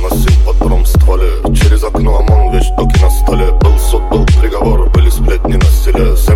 сын под тром в стволе. Через окно ОМОН, вещдоки на столе. Был суд, был приговор, были сплетни на стеле.